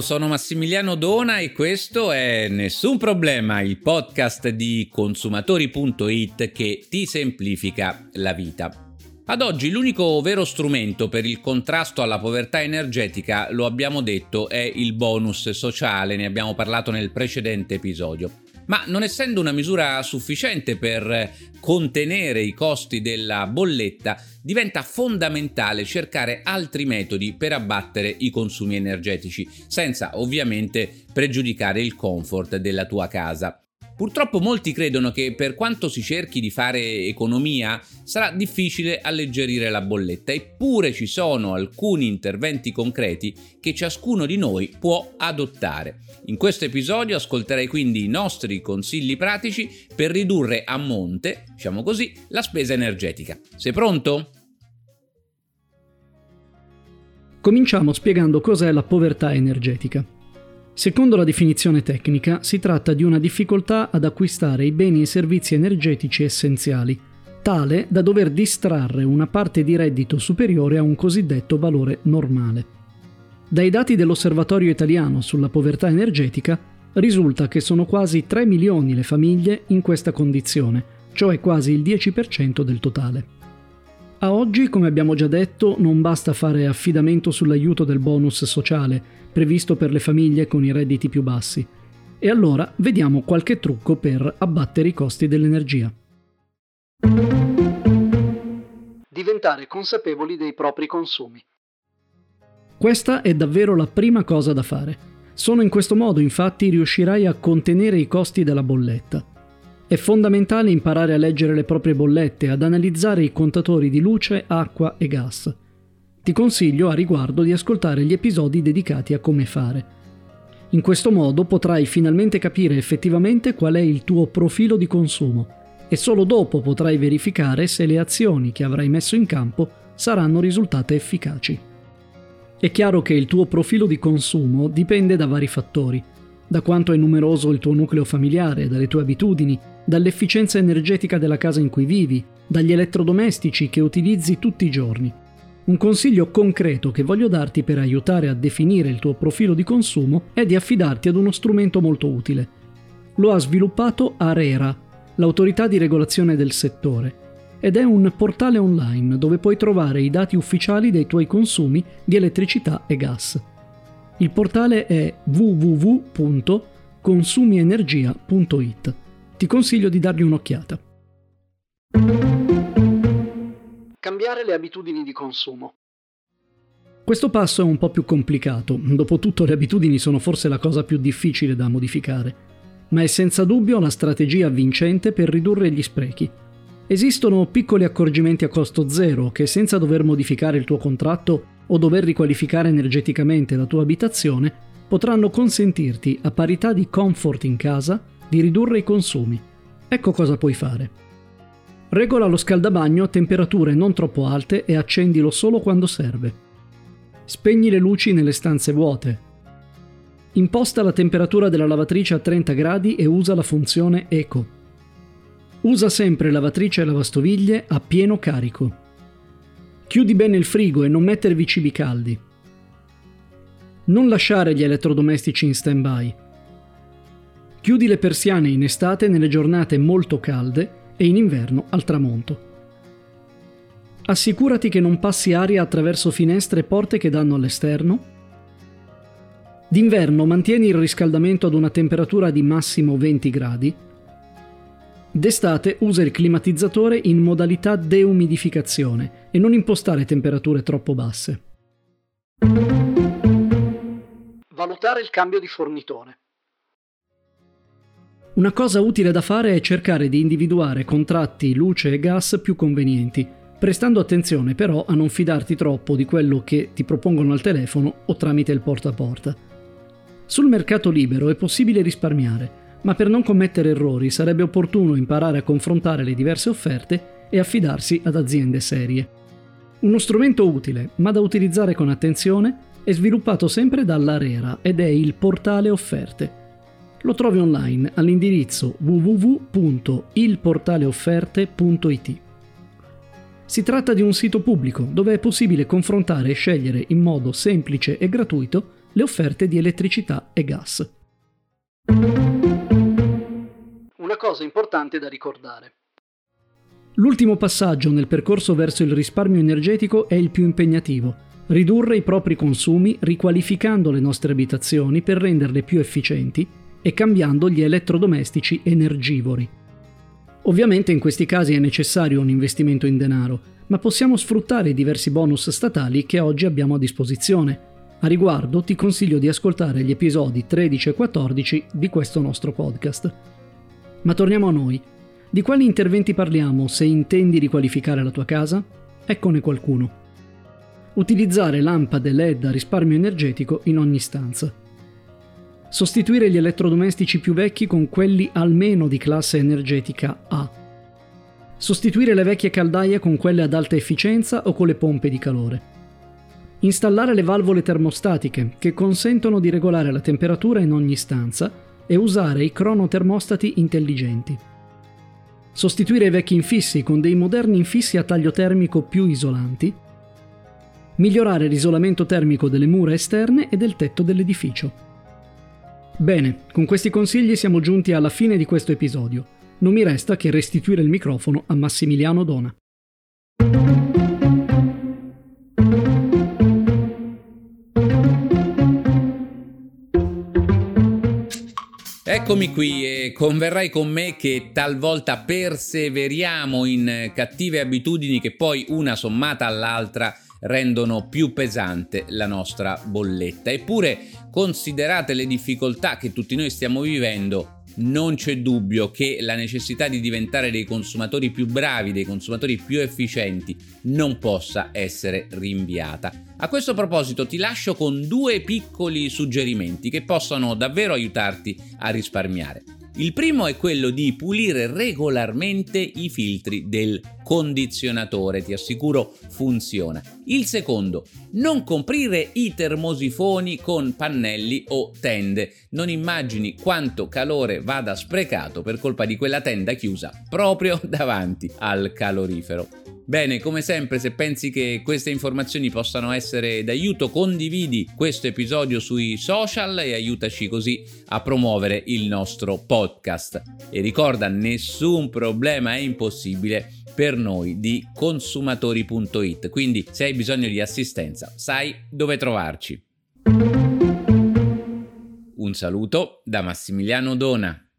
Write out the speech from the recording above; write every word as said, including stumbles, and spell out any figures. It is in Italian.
Ciao, sono Massimiliano Dona e questo è Nessun Problema, il podcast di consumatori punto it che ti semplifica la vita. Ad oggi l'unico vero strumento per il contrasto alla povertà energetica, lo abbiamo detto, è il bonus sociale, ne abbiamo parlato nel precedente episodio. Ma non essendo una misura sufficiente per contenere i costi della bolletta, diventa fondamentale cercare altri metodi per abbattere i consumi energetici, senza ovviamente pregiudicare il comfort della tua casa. Purtroppo molti credono che per quanto si cerchi di fare economia sarà difficile alleggerire la bolletta, eppure ci sono alcuni interventi concreti che ciascuno di noi può adottare. In questo episodio ascolterai quindi i nostri consigli pratici per ridurre a monte, diciamo così, la spesa energetica. Sei pronto? Cominciamo spiegando cos'è la povertà energetica. Secondo la definizione tecnica, si tratta di una difficoltà ad acquistare i beni e servizi energetici essenziali, tale da dover distrarre una parte di reddito superiore a un cosiddetto valore normale. Dai dati dell'Osservatorio Italiano sulla povertà energetica, risulta che sono quasi tre milioni le famiglie in questa condizione, cioè quasi il dieci per cento del totale. A oggi, come abbiamo già detto, non basta fare affidamento sull'aiuto del bonus sociale, previsto per le famiglie con i redditi più bassi. E allora vediamo qualche trucco per abbattere i costi dell'energia. Diventare consapevoli dei propri consumi. Questa è davvero la prima cosa da fare. Solo in questo modo, infatti, riuscirai a contenere i costi della bolletta. È fondamentale imparare a leggere le proprie bollette, ad analizzare i contatori di luce, acqua e gas. Ti consiglio a riguardo di ascoltare gli episodi dedicati a come fare. In questo modo potrai finalmente capire effettivamente qual è il tuo profilo di consumo e solo dopo potrai verificare se le azioni che avrai messo in campo saranno risultate efficaci. È chiaro che il tuo profilo di consumo dipende da vari fattori, da quanto è numeroso il tuo nucleo familiare, dalle tue abitudini, dall'efficienza energetica della casa in cui vivi, dagli elettrodomestici che utilizzi tutti i giorni. Un consiglio concreto che voglio darti per aiutare a definire il tuo profilo di consumo è di affidarti ad uno strumento molto utile. Lo ha sviluppato ARERA, l'autorità di regolazione del settore, ed è un portale online dove puoi trovare i dati ufficiali dei tuoi consumi di elettricità e gas. Il portale è w w w punto consumienergia punto it. Ti consiglio di dargli un'occhiata. Cambiare le abitudini di consumo. Questo passo è un po' più complicato, dopotutto le abitudini sono forse la cosa più difficile da modificare, ma è senza dubbio la strategia vincente per ridurre gli sprechi. Esistono piccoli accorgimenti a costo zero che, senza dover modificare il tuo contratto o dover riqualificare energeticamente la tua abitazione, potranno consentirti, a parità di comfort in casa, di ridurre i consumi. Ecco cosa puoi fare. Regola lo scaldabagno a temperature non troppo alte e accendilo solo quando serve. Spegni le luci nelle stanze vuote. Imposta la temperatura della lavatrice a trenta gradi e usa la funzione Eco. Usa sempre lavatrice e lavastoviglie a pieno carico. Chiudi bene il frigo e non mettervi cibi caldi. Non lasciare gli elettrodomestici in stand-by. Chiudi le persiane in estate nelle giornate molto calde e in inverno al tramonto. Assicurati che non passi aria attraverso finestre e porte che danno all'esterno. D'inverno mantieni il riscaldamento ad una temperatura di massimo venti gradi. D'estate usa il climatizzatore in modalità deumidificazione e non impostare temperature troppo basse. Valutare il cambio di fornitore. Una cosa utile da fare è cercare di individuare contratti luce e gas più convenienti, prestando attenzione però a non fidarti troppo di quello che ti propongono al telefono o tramite il porta a porta. Sul mercato libero è possibile risparmiare, ma per non commettere errori sarebbe opportuno imparare a confrontare le diverse offerte e affidarsi ad aziende serie. Uno strumento utile, ma da utilizzare con attenzione, è sviluppato sempre dall'ARERA ed è il portale offerte. Lo trovi online all'indirizzo w w w punto il portale offerte punto it. Si tratta di un sito pubblico dove è possibile confrontare e scegliere in modo semplice e gratuito le offerte di elettricità e gas. Una cosa importante da ricordare. L'ultimo passaggio nel percorso verso il risparmio energetico è il più impegnativo: ridurre i propri consumi riqualificando le nostre abitazioni per renderle più efficienti e cambiando gli elettrodomestici energivori. Ovviamente in questi casi è necessario un investimento in denaro, ma possiamo sfruttare i diversi bonus statali che oggi abbiamo a disposizione. A riguardo ti consiglio di ascoltare gli episodi tredici e quattordici di questo nostro podcast. Ma torniamo a noi. Di quali interventi parliamo se intendi riqualificare la tua casa? Eccone qualcuno. Utilizzare lampade L E D a risparmio energetico in ogni stanza. Sostituire gli elettrodomestici più vecchi con quelli almeno di classe energetica A. Sostituire le vecchie caldaie con quelle ad alta efficienza o con le pompe di calore. Installare le valvole termostatiche che consentono di regolare la temperatura in ogni stanza e usare i cronotermostati intelligenti. Sostituire i vecchi infissi con dei moderni infissi a taglio termico più isolanti. Migliorare l'isolamento termico delle mura esterne e del tetto dell'edificio. Bene, con questi consigli siamo giunti alla fine di questo episodio. Non mi resta che restituire il microfono a Massimiliano Dona. Eccomi qui e converrai con me che talvolta perseveriamo in cattive abitudini che poi una sommata all'altra rendono più pesante la nostra bolletta. Eppure, considerate le difficoltà che tutti noi stiamo vivendo, non c'è dubbio che la necessità di diventare dei consumatori più bravi, dei consumatori più efficienti, non possa essere rinviata. A questo proposito ti lascio con due piccoli suggerimenti che possono davvero aiutarti a risparmiare. Il primo è quello di pulire regolarmente i filtri del condizionatore, ti assicuro funziona. Il secondo, non coprire i termosifoni con pannelli o tende. Non immagini quanto calore vada sprecato per colpa di quella tenda chiusa proprio davanti al calorifero. Bene, come sempre, se pensi che queste informazioni possano essere d'aiuto, condividi questo episodio sui social e aiutaci così a promuovere il nostro podcast. E ricorda, nessun problema è impossibile per noi di consumatori punto it, quindi se hai bisogno di assistenza, sai dove trovarci. Un saluto da Massimiliano Dona.